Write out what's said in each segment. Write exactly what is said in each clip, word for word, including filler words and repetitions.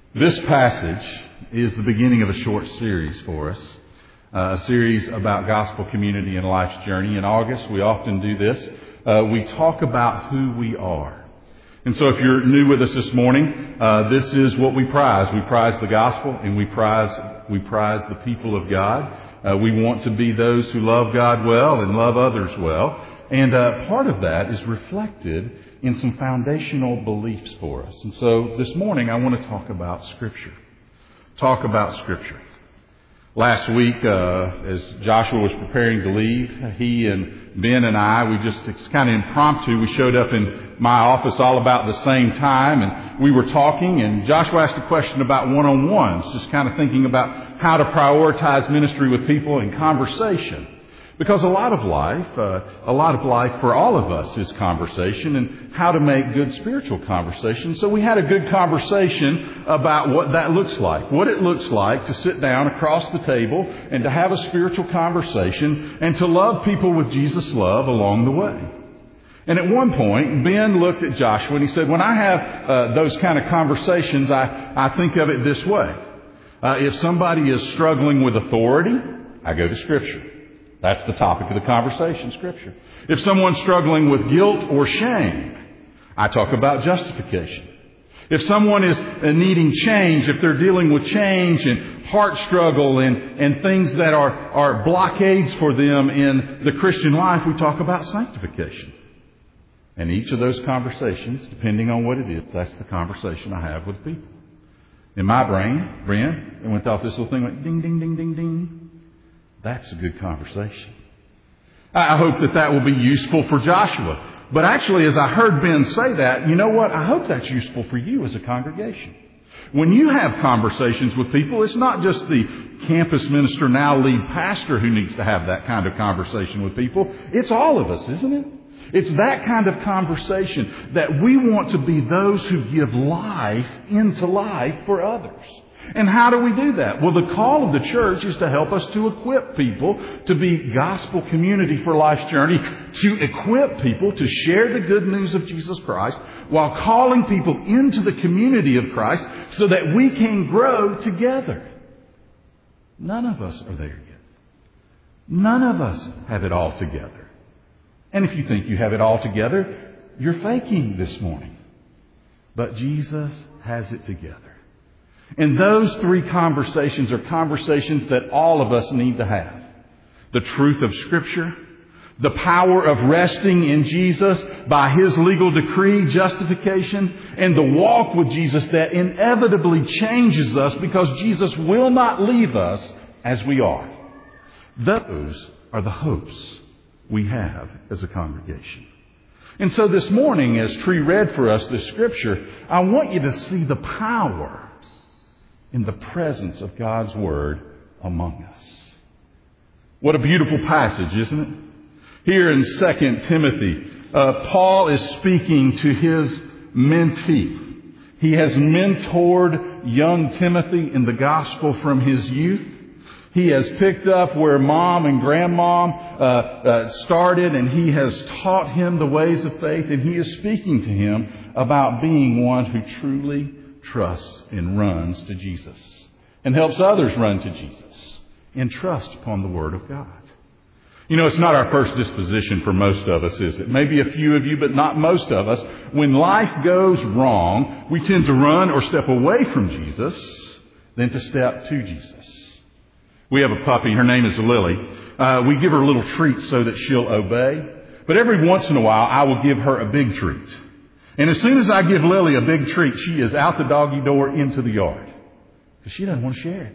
This passage is the beginning of a short series for us, uh, a series about gospel community and life's journey. In August, we often do this. Uh, we talk about who we are. And so if you're new with us this morning, uh, this is what we prize. We prize the gospel and we prize, we prize the people of God. Uh, we want to be those who love God well and love others well. And uh, part of that is reflected in some foundational beliefs for us. And so this morning I want to talk about Scripture. Talk about Scripture. Last week, uh, as Joshua was preparing to leave, he and Ben and I, we just, it's kind of impromptu. We showed up in my office all about the same time, and we were talking, and Joshua asked a question about one-on-ones, just kind of thinking about how to prioritize ministry with people and conversation. Because a lot of life, uh, a lot of life for all of us is conversation and how to make good spiritual conversation. So we had a good conversation about what that looks like, what it looks like to sit down across the table and to have a spiritual conversation and to love people with Jesus' love along the way. And at one point, Ben looked at Joshua and he said, when I have uh, those kind of conversations, I, I think of it this way. Uh, if somebody is struggling with authority, I go to Scripture. That's the topic of the conversation, Scripture. If someone's struggling with guilt or shame, I talk about justification. If someone is needing change, if they're dealing with change and heart struggle and, and things that are, are blockades for them in the Christian life, we talk about sanctification. And each of those conversations, depending on what it is, that's the conversation I have with people. In my brain, Brent, it went off this little thing, went ding, ding, ding, ding, ding. That's a good conversation. I hope that that will be useful for Joshua. But actually, as I heard Ben say that, you know what? I hope that's useful for you as a congregation. When you have conversations with people, it's not just the campus minister, now lead pastor, who needs to have that kind of conversation with people. It's all of us, isn't it? It's that kind of conversation that we want to be those who give life into life for others. And how do we do that? Well, the call of the church is to help us to equip people to be gospel community for life's journey, to equip people to share the good news of Jesus Christ while calling people into the community of Christ so that we can grow together. None of us are there yet. None of us have it all together. And if you think you have it all together, you're faking this morning. But Jesus has it together. And those three conversations are conversations that all of us need to have. The truth of Scripture, the power of resting in Jesus by His legal decree, justification, and the walk with Jesus that inevitably changes us because Jesus will not leave us as we are. Those are the hopes we have as a congregation. And so this morning, as Tree read for us this Scripture, I want you to see the power in the presence of God's Word among us. What a beautiful passage, isn't it? Here in Second Timothy, uh, Paul is speaking to his mentee. He has mentored young Timothy in the gospel from his youth. He has picked up where mom and grandmom uh, uh, started, and he has taught him the ways of faith, and he is speaking to him about being one who truly trusts and runs to Jesus and helps others run to Jesus and trust upon the Word of God. You know, it's not our first disposition for most of us, is it? Maybe a few of you, but not most of us. When life goes wrong, we tend to run or step away from Jesus than to step to Jesus. We have a puppy. Her name is Lily. Uh, we give her little treats so that she'll obey. But every once in a while, I will give her a big treat. And as soon as I give Lily a big treat, she is out the doggy door into the yard. Because she doesn't want to share it.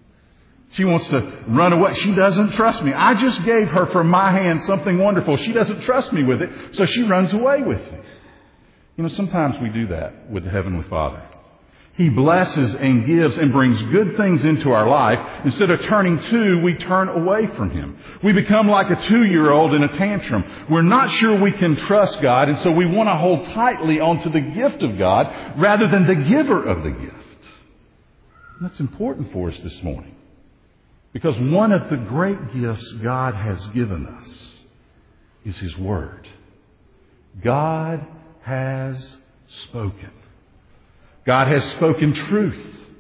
She wants to run away. She doesn't trust me. I just gave her from my hand something wonderful. She doesn't trust me with it, so she runs away with it. You know, sometimes we do that with the Heavenly Father. He blesses and gives and brings good things into our life. Instead of turning to, we turn away from Him. We become like a two-year-old in a tantrum. We're not sure we can trust God, and so we want to hold tightly onto the gift of God rather than the giver of the gift. And that's important for us this morning. Because one of the great gifts God has given us is His Word. God has spoken. God has spoken truth.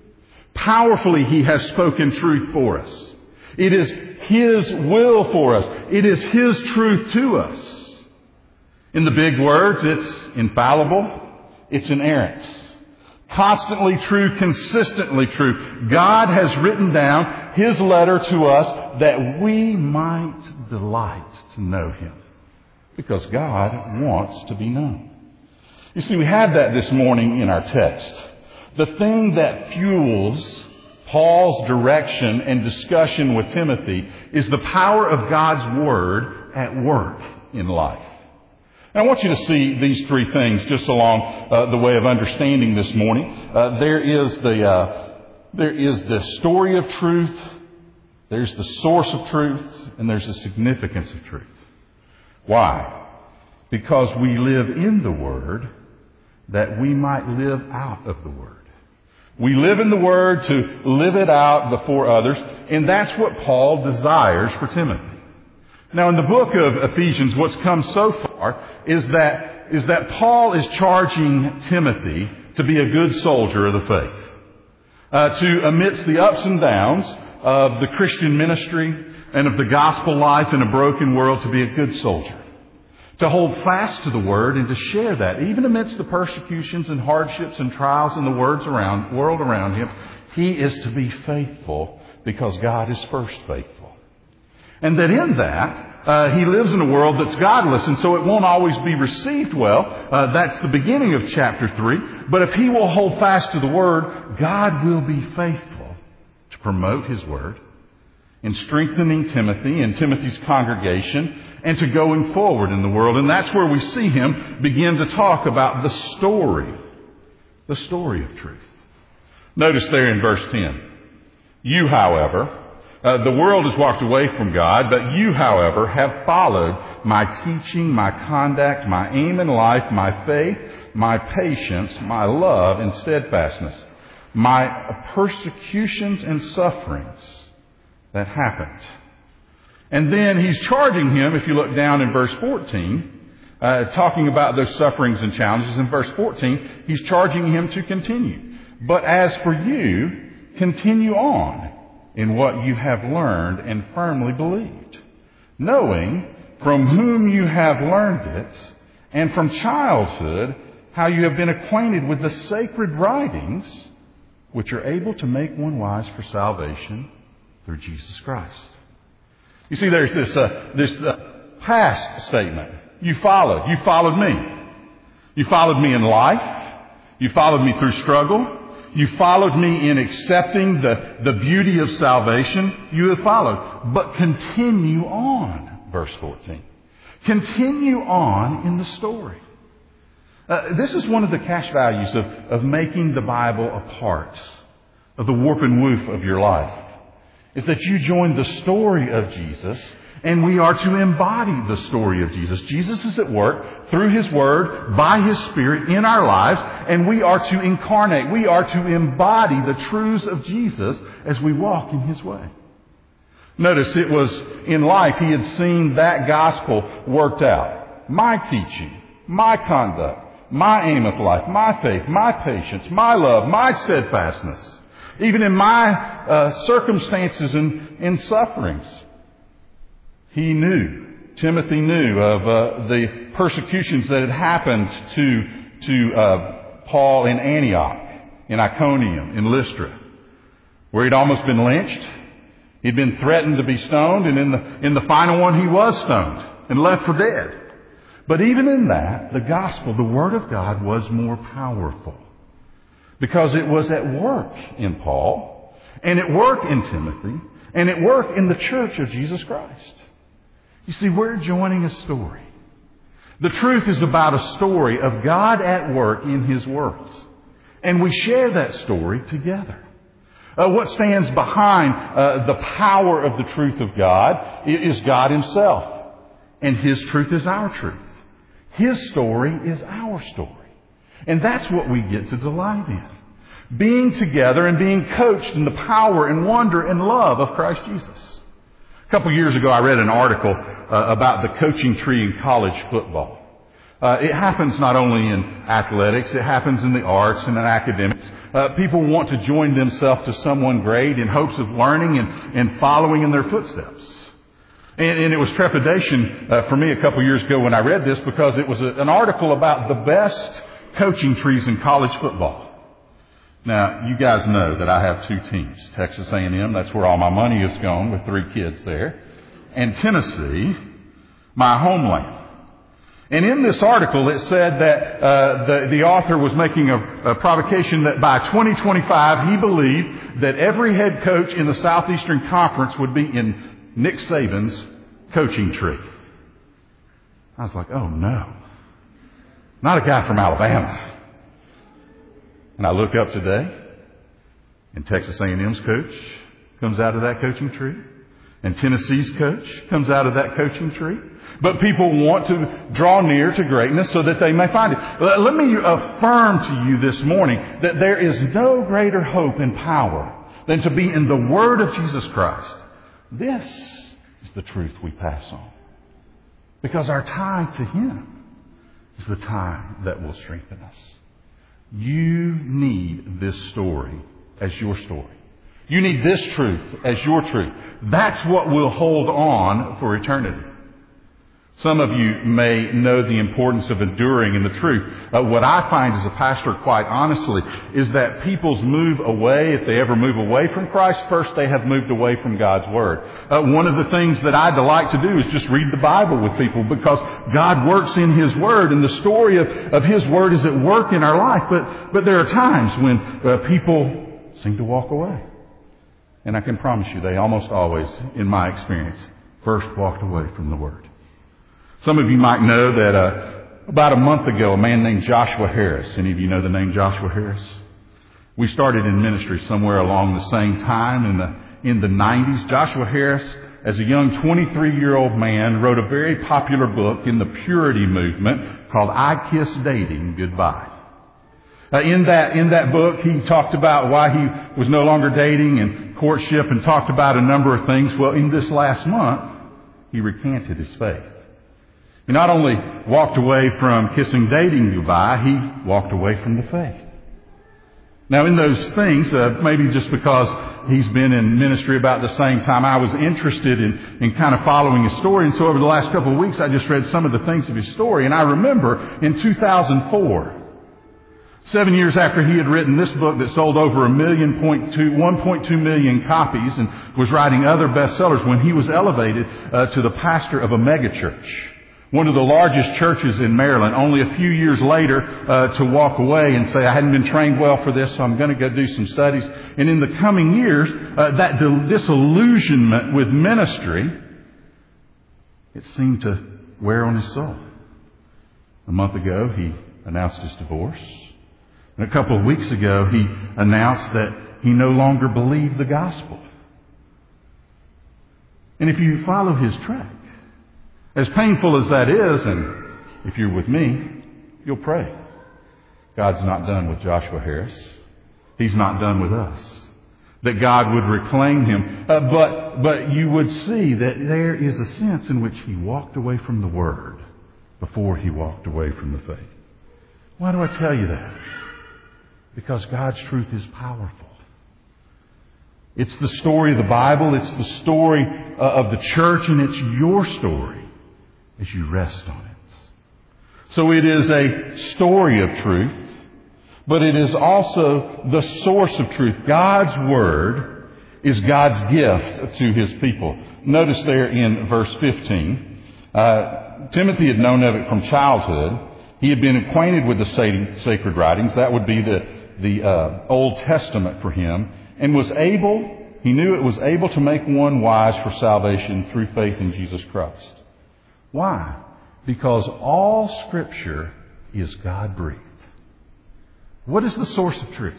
Powerfully, He has spoken truth for us. It is His will for us. It is His truth to us. In the big words, it's infallible. It's inerrant. Constantly true, consistently true. God has written down His letter to us that we might delight to know Him. Because God wants to be known. You see, we had that this morning in our text. The thing that fuels Paul's direction and discussion with Timothy is the power of God's Word at work in life. And I want you to see these three things just along uh, the way of understanding this morning. Uh, there is the uh, there is the story of truth, there's the source of truth, and there's the significance of truth. Why? Because we live in the Word that we might live out of the Word. We live in the Word to live it out before others, and that's what Paul desires for Timothy. Now, in the book of Ephesians, what's come so far is that, is that Paul is charging Timothy to be a good soldier of the faith. Uh, to, amidst the ups and downs of the Christian ministry and of the gospel life in a broken world, to be a good soldier. To hold fast to the Word and to share that. Even amidst the persecutions and hardships and trials in the words around, world around him, he is to be faithful because God is first faithful. And that in that, uh, he lives in a world that's godless, and so it won't always be received well. Uh, that's the beginning of chapter three. But if he will hold fast to the Word, God will be faithful to promote His Word in strengthening Timothy and Timothy's congregation and to going forward in the world. And that's where we see him begin to talk about the story, the story of truth. Notice there in verse ten, you, however, Uh, the world has walked away from God, but you, however, have followed my teaching, my conduct, my aim in life, my faith, my patience, my love and steadfastness, my persecutions and sufferings that happened. And then he's charging him, if you look down in verse fourteen, uh, talking about those sufferings and challenges. In verse fourteen, he's charging him to continue. But as for you, continue on in what you have learned and firmly believed, knowing from whom you have learned it, and from childhood how you have been acquainted with the sacred writings, which are able to make one wise for salvation through Jesus Christ. You see, there's this uh, this uh, past statement. You followed. You followed me. You followed me in life. You followed me through struggle. You followed me in accepting the, the beauty of salvation. You have followed. But continue on, verse fourteen. Continue on in the story. Uh, this is one of the cash values of, of making the Bible a part of the warp and woof of your life. Is that you join the story of Jesus, and we are to embody the story of Jesus. Jesus is at work through His Word, by His Spirit in our lives, and we are to incarnate. We are to embody the truths of Jesus as we walk in His way. Notice it was in life he had seen that gospel worked out. My teaching, my conduct, my aim of life, my faith, my patience, my love, my steadfastness, even in my uh, circumstances and, and sufferings. He knew, Timothy knew of uh, the persecutions that had happened to, to uh, Paul in Antioch, in Iconium, in Lystra, where he'd almost been lynched. He'd been threatened to be stoned, and in the, in the final one he was stoned and left for dead. But even in that, the gospel, the Word of God, was more powerful. Because it was at work in Paul, and at work in Timothy, and at work in the church of Jesus Christ. You see, we're joining a story. The truth is about a story of God at work in His world. And we share that story together. Uh, what stands behind uh, the power of the truth of God is God Himself. And His truth is our truth. His story is our story. And that's what we get to delight in. Being together and being coached in the power and wonder and love of Christ Jesus. A couple of years ago, I read an article uh, about the coaching tree in college football. Uh, it happens not only in athletics, it happens in the arts and in academics. Uh, people want to join themselves to someone great in hopes of learning and, and following in their footsteps. And, and it was trepidation uh, for me a couple years ago when I read this, because it was a, an article about the best coaching trees in college football. Now, you guys know that I have two teams. Texas A and M, that's where all my money has gone with three kids there. And Tennessee, my homeland. And in this article, it said that uh, the, the author was making a, a provocation that by twenty twenty-five, he believed that every head coach in the Southeastern Conference would be in Nick Saban's coaching tree. I was like, oh no. Not a guy from Alabama. And I look up today, and Texas A and M's coach comes out of that coaching tree. And Tennessee's coach comes out of that coaching tree. But people want to draw near to greatness so that they may find it. Let me affirm to you this morning that there is no greater hope and power than to be in the Word of Jesus Christ. This is the truth we pass on. Because our tie to Him is the tie that will strengthen us. You need this story as your story. You need this truth as your truth. That's what will hold on for eternity. Some of you may know the importance of enduring in the truth. Uh, what I find as a pastor, quite honestly, is that people's move away, if they ever move away from Christ, first they have moved away from God's Word. Uh, one of the things that I delight to do is just read the Bible with people, because God works in His Word, and the story of, of His Word is at work in our life. But, but there are times when uh, people seem to walk away. And I can promise you, they almost always, in my experience, first walked away from the Word. Some of you might know that uh, about a month ago, a man named Joshua Harris. Any of you know the name Joshua Harris? We started in ministry somewhere along the same time in the in the nineties. Joshua Harris, as a young twenty-three-year-old man, wrote a very popular book in the purity movement called I Kiss Dating Goodbye. Uh, in that in that book, he talked about why he was no longer dating and courtship, and talked about a number of things. Well, in this last month, he recanted his faith. He not only walked away from kissing dating goodbye, he walked away from the faith. Now, in those things, uh, maybe just because he's been in ministry about the same time, I was interested in, in kind of following his story. And so over the last couple of weeks, I just read some of the things of his story. And I remember in two thousand four, seven years after he had written this book that sold over a million point two, one point two million copies and was writing other bestsellers, when he was elevated uh, to the pastor of a megachurch, one of the largest churches in Maryland, only a few years later uh, to walk away and say, I hadn't been trained well for this, so I'm going to go do some studies. And in the coming years, uh, that disillusionment with ministry, it seemed to wear on his soul. A month ago, he announced his divorce. And a couple of weeks ago, he announced that he no longer believed the gospel. And if you follow his track, as painful as that is, and if you're with me, you'll pray. God's not done with Joshua Harris. He's not done with us. That God would reclaim him. Uh, but, but you would see that there is a sense in which he walked away from the Word before he walked away from the faith. Why do I tell you that? Because God's truth is powerful. It's the story of the Bible. It's the story uh, of the church, and it's your story as you rest on it. So it is a story of truth, but it is also the source of truth. God's Word is God's gift to His people. Notice there in verse fifteen, uh, Timothy had known of it from childhood. He had been acquainted with the sacred writings. That would be the, the uh, Old Testament for him, and was able, he knew it was able to make one wise for salvation through faith in Jesus Christ. Why? Because all Scripture is God-breathed. What is the source of truth?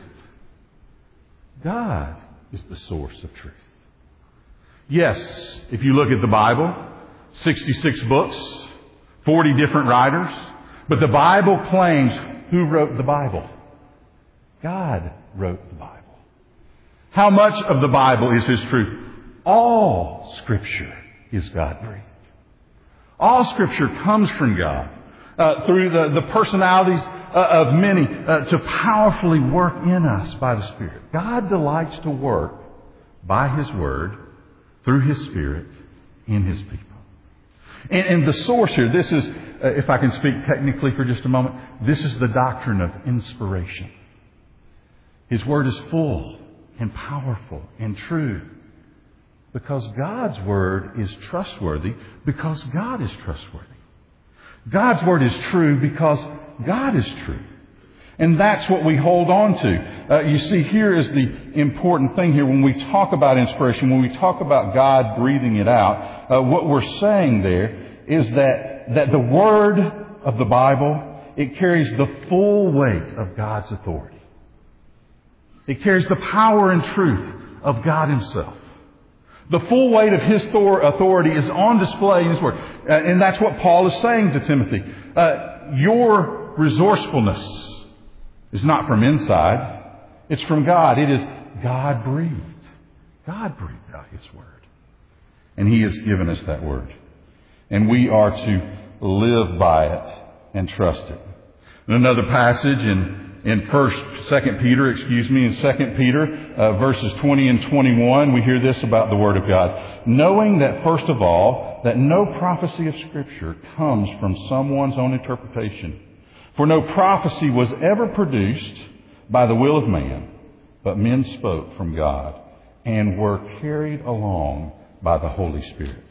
God is the source of truth. Yes, if you look at the Bible, sixty-six books, forty different writers, but the Bible claims who wrote the Bible? God wrote the Bible. How much of the Bible is His truth? All Scripture is God-breathed. All Scripture comes from God uh, through the, the personalities uh, of many uh, to powerfully work in us by the Spirit. God delights to work by His Word, through His Spirit, in His people. And, and the source here, this is, uh, if I can speak technically for just a moment, this is the doctrine of inspiration. His Word is full and powerful and true because God's Word is trustworthy because God is trustworthy. God's Word is true because God is true. And that's what we hold on to. Uh, you see, here is the important thing here. When we talk about inspiration, when we talk about God breathing it out, uh, what we're saying there is that, that the Word of the Bible, it carries the full weight of God's authority. It carries the power and truth of God Himself. The full weight of His authority is on display in His Word. Uh, and that's what Paul is saying to Timothy. Uh, your resourcefulness is not from inside. It's from God. It is God-breathed. God breathed out His Word. And He has given us that Word. And we are to live by it and trust it. In another passage in, in First, Second Peter, excuse me, in Second Peter, uh, verses twenty and twenty-one, we hear this about the Word of God. Knowing that, first of all, that no prophecy of Scripture comes from someone's own interpretation. For no prophecy was ever produced by the will of man, but men spoke from God and were carried along by the Holy Spirit.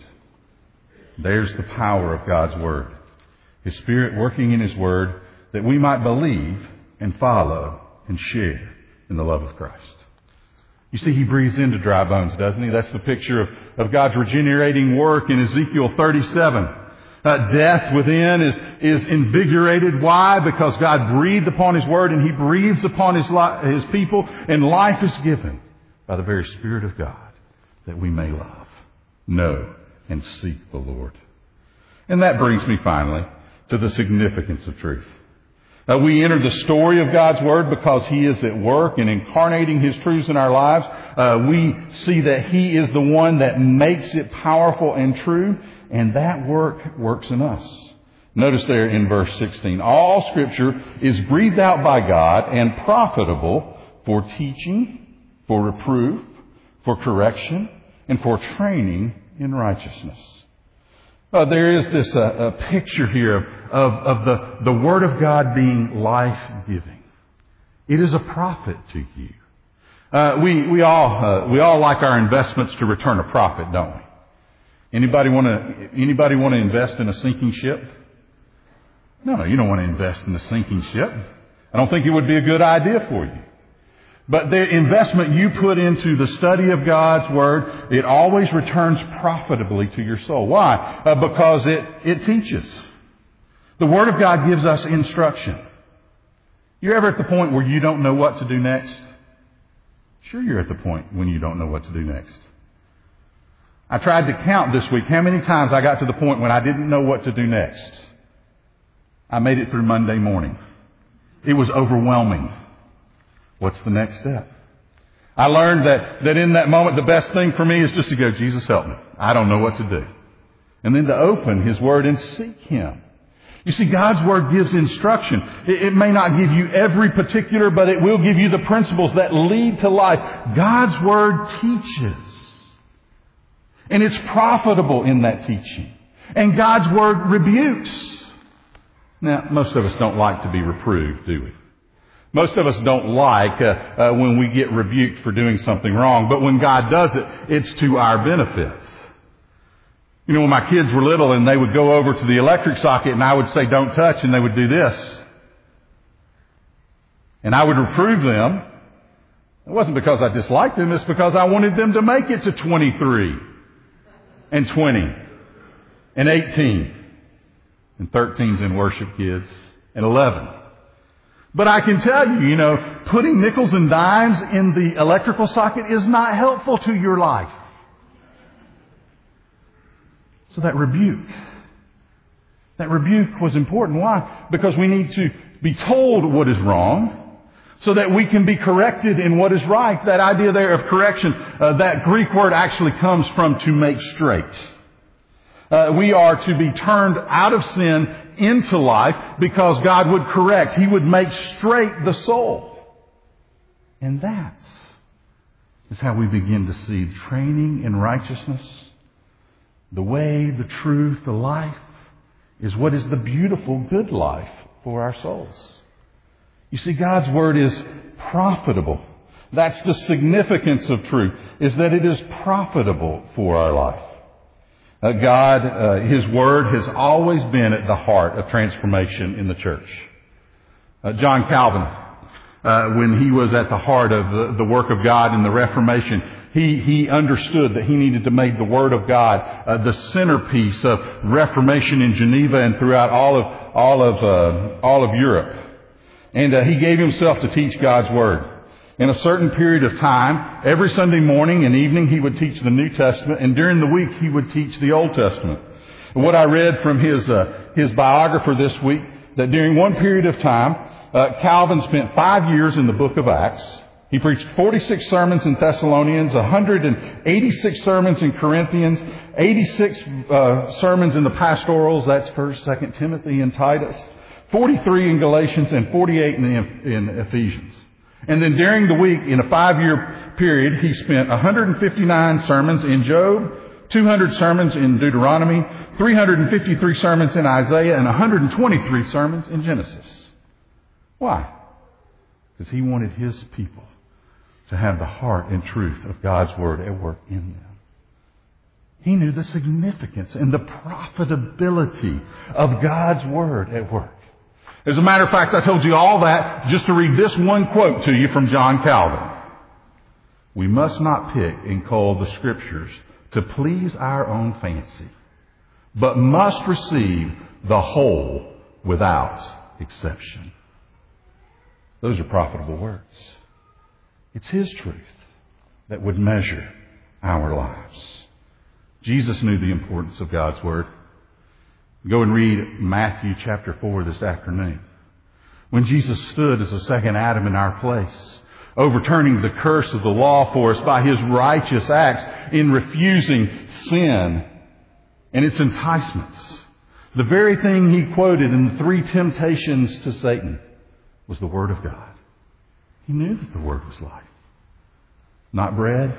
There's the power of God's Word. His Spirit working in His Word that we might believe and follow and share in the love of Christ. You see, He breathes into dry bones, doesn't He? That's the picture of, of God's regenerating work in Ezekiel thirty-seven. Uh, death within is, is invigorated. Why? Because God breathed upon His Word and He breathes upon His, li- His people, and life is given by the very Spirit of God that we may love, know, and seek the Lord. And that brings me finally to the significance of truth. Uh, we enter the story of God's Word because He is at work in incarnating His truths in our lives. Uh, we see that He is the one that makes it powerful and true, and that work works in us. Notice there in verse sixteen, all Scripture is breathed out by God and profitable for teaching, for reproof, for correction, and for training in righteousness. Uh, there is this uh, a picture here of, of, of the, the Word of God being life-giving. It is a profit to you. Uh, we, we all, uh, we all like our investments to return a profit, don't we? Anybody want to, anybody want to invest in a sinking ship? No, you don't want to invest in a sinking ship. I don't think it would be a good idea for you. But the investment you put into the study of God's Word, it always returns profitably to your soul. Why? Uh, because it, it teaches. The Word of God gives us instruction. You're ever at the point where you don't know what to do next? Sure, you're at the point when you don't know what to do next. I tried to count this week how many times I got to the point when I didn't know what to do next. I made it through Monday morning. It was overwhelming. What's the next step? I learned that, that in that moment, the best thing for me is just to go, Jesus, help me. I don't know what to do. And then to open His Word and seek Him. You see, God's Word gives instruction. It, it may not give you every particular, but it will give you the principles that lead to life. God's Word teaches. And it's profitable in that teaching. And God's Word rebukes. Now, most of us don't like to be reproved, do we? Most of us don't like uh, uh, when we get rebuked for doing something wrong. But when God does it, it's to our benefits. You know, when my kids were little and they would go over to the electric socket and I would say, don't touch, and they would do this. And I would reprove them. It wasn't because I disliked them. It's because I wanted them to make it to twenty-three and twenty and eighteen. And thirteen's in worship, kids. And eleven. But I can tell you, you know, putting nickels and dimes in the electrical socket is not helpful to your life. So that rebuke, that rebuke was important. Why? Because we need to be told what is wrong so that we can be corrected in what is right. That idea there of correction, uh, that Greek word actually comes from to make straight. Uh, we are to be turned out of sin into life because God would correct. He would make straight the soul. And that is how we begin to see training in righteousness. The way, the truth, the life is what is the beautiful, good life for our souls. You see, God's Word is profitable. That's the significance of truth, is that it is profitable for our life. Uh, God, uh, His Word has always been at the heart of transformation in the church. Uh, John Calvin, uh, when he was at the heart of the, the work of God in the Reformation, he, he understood that he needed to make the Word of God uh, the centerpiece of Reformation in Geneva and throughout all of all of uh, all of Europe. And uh, he gave himself to teach God's Word. In a certain period of time, every Sunday morning and evening, he would teach the New Testament, and during the week, he would teach the Old Testament. And what I read from his uh, his biographer this week, that during one period of time, uh, Calvin spent five years in the book of Acts. He preached forty-six sermons in Thessalonians, one hundred eighty-six sermons in Corinthians, eighty-six uh, sermons in the pastorals, that's First, Second Timothy, and Titus, forty-three in Galatians, and forty-eight in, the, in Ephesians. And then during the week, in a five-year period, he spent one hundred fifty-nine sermons in Job, two hundred sermons in Deuteronomy, three hundred fifty-three sermons in Isaiah, and one hundred twenty-three sermons in Genesis. Why? Because he wanted his people to have the heart and truth of God's Word at work in them. He knew the significance and the profitability of God's Word at work. As a matter of fact, I told you all that just to read this one quote to you from John Calvin. We must not pick and cull the Scriptures to please our own fancy, but must receive the whole without exception. Those are profitable words. It's His truth that would measure our lives. Jesus knew the importance of God's Word. Go and read Matthew chapter four this afternoon. When Jesus stood as the second Adam in our place, overturning the curse of the law for us by His righteous acts in refusing sin and its enticements. The very thing He quoted in the three temptations to Satan was the Word of God. He knew that the Word was life. Not bread,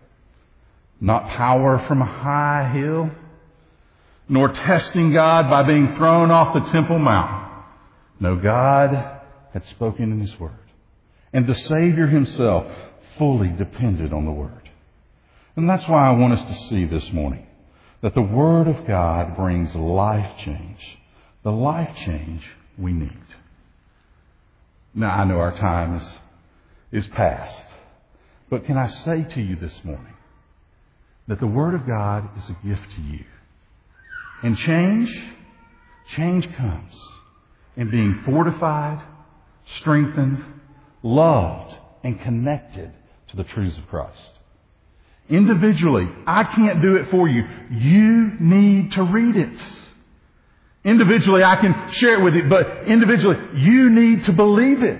not power from a high hill, nor testing God by being thrown off the Temple Mount. No, God had spoken in His Word. And the Savior Himself fully depended on the Word. And that's why I want us to see this morning that the Word of God brings life change. The life change we need. Now, I know our time is, is past. But can I say to you this morning that the Word of God is a gift to you. And change, change comes in being fortified, strengthened, loved, and connected to the truths of Christ. Individually, I can't do it for you. You need to read it. Individually, I can share it with you, but individually, you need to believe it.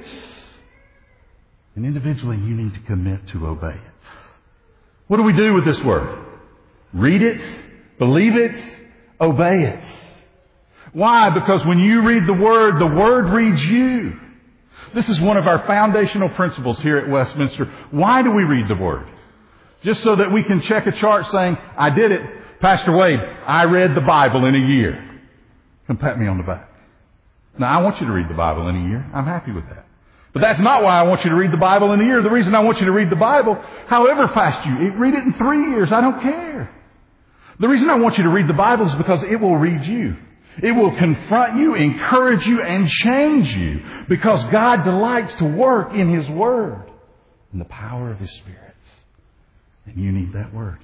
And individually, you need to commit to obey it. What do we do with this Word? Read it, believe it, obey it. Why? Because when you read the Word, the Word reads you. This is one of our foundational principles here at Westminster. Why do we read the Word? Just so that we can check a chart saying, I did it. Pastor Wade, I read the Bible in a year. Come pat me on the back. Now, I want you to read the Bible in a year. I'm happy with that. But that's not why I want you to read the Bible in a year. The reason I want you to read the Bible, however fast you read it in three years, I don't care. The reason I want you to read the Bible is because it will read you. It will confront you, encourage you, and change you. Because God delights to work in His Word in the power of His Spirit. And you need that Word.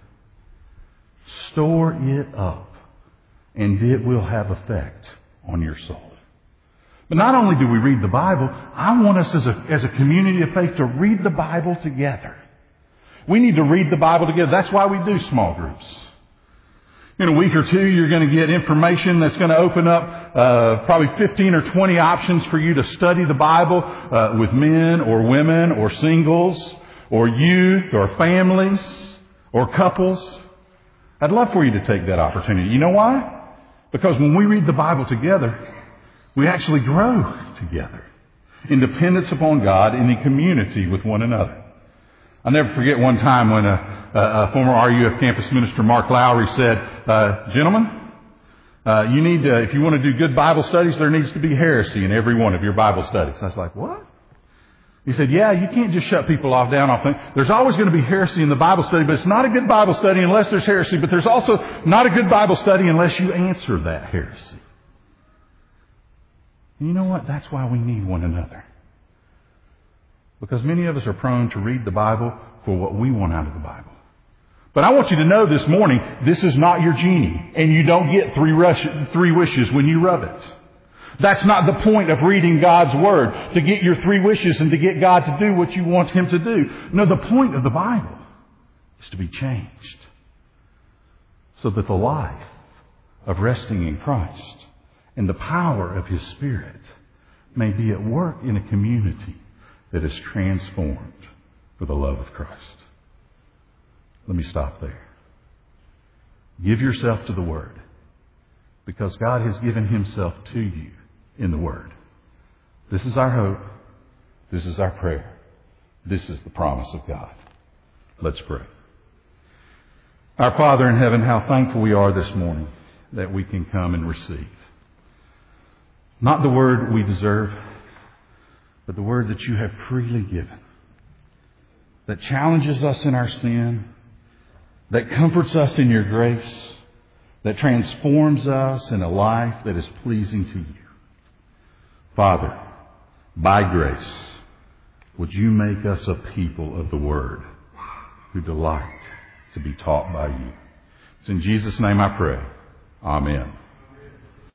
Store it up, and it will have effect on your soul. But not only do we read the Bible, I want us as a, as a community of faith to read the Bible together. We need to read the Bible together. That's why we do small groups. In a week or two, you're going to get information that's going to open up uh, probably fifteen or twenty options for you to study the Bible uh, with men or women or singles or youth or families or couples. I'd love for you to take that opportunity. You know why? Because when we read the Bible together, We actually grow together in dependence upon God and in community with one another. I'll never forget one time when a, a, a former R U F campus minister, Mark Lowry, said, uh, gentlemen, uh, you need to, if you want to do good Bible studies, there needs to be heresy in every one of your Bible studies. I was like, what? He said, yeah, you can't just shut people off down off things. There's always going to be heresy in the Bible study, but it's not a good Bible study unless there's heresy. But there's also not a good Bible study unless you answer that heresy. And you know what? That's why we need one another. Because many of us are prone to read the Bible for what we want out of the Bible. But I want you to know this morning, this is not your genie. And you don't get three, rush, three wishes when you rub it. That's not the point of reading God's Word, to get your three wishes and to get God to do what you want Him to do. No, the point of the Bible is to be changed so that the life of resting in Christ and the power of His Spirit may be at work in a community that is transformed for the love of Christ. Let me stop there. Give yourself to the Word, because God has given Himself to you in the Word. This is our hope. This is our prayer. This is the promise of God. Let's pray. Our Father in heaven, how thankful we are this morning that we can come and receive. Not the Word we deserve, but the Word that you have freely given, that challenges us in our sin, that comforts us in your grace, that transforms us in a life that is pleasing to you. Father, by grace, would you make us a people of the Word who delight to be taught by you. It's in Jesus' name I pray. Amen.